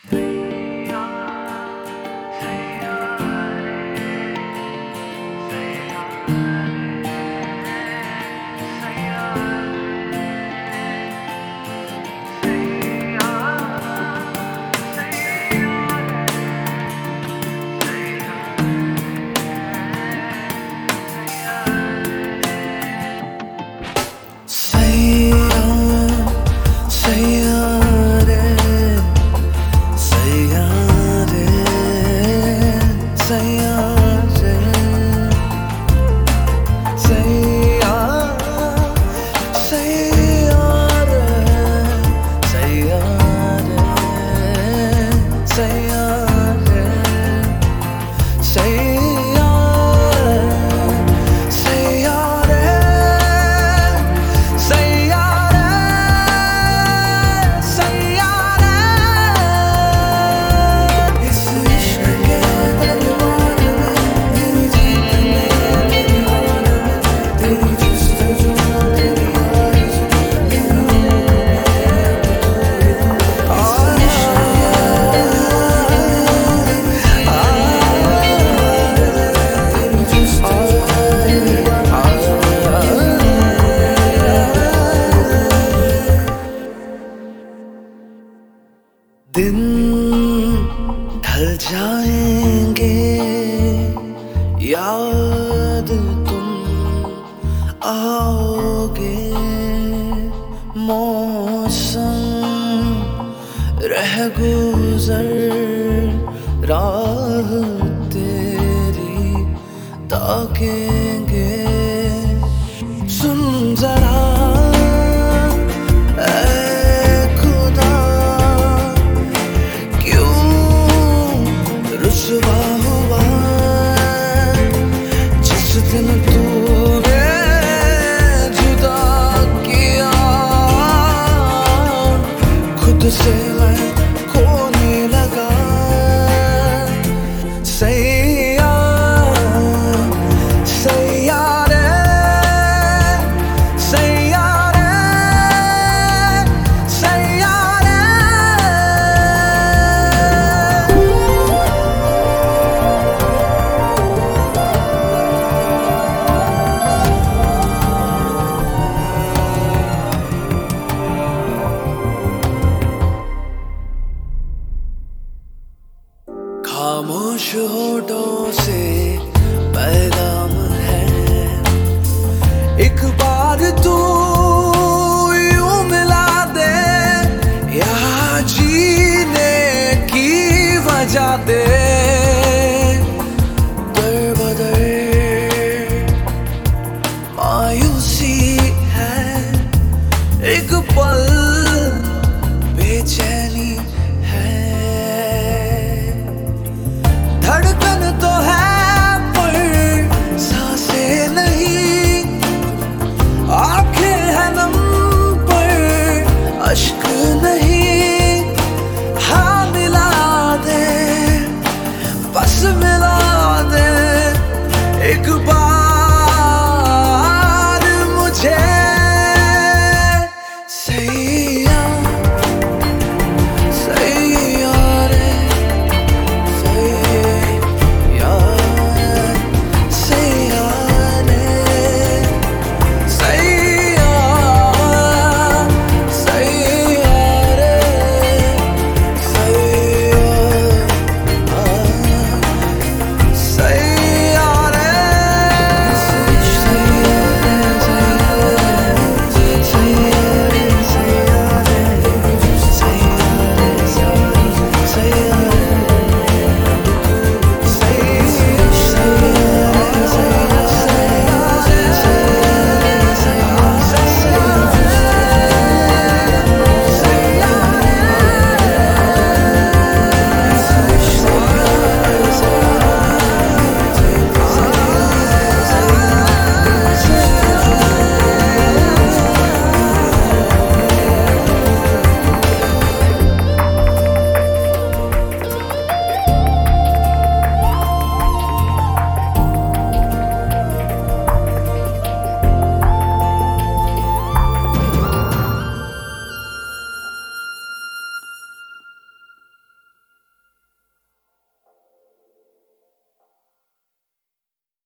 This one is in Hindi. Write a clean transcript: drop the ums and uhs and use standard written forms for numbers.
दिन ढल जाएंगे, याद तुम आओगे, मौसम रह गुजर राह तेरी ताकेंगे। सुन जरा दिन तूने जुदा किया, खुद से मैं खोने लगा। सैया सैया रे, सैया रे, सैया रे। खामोश होठों से पैगाम है, एक बार तू यूं मिला दे, यहाँ जीने की वजह दे। दर बदर मायूसी है, एक पल बेचैनी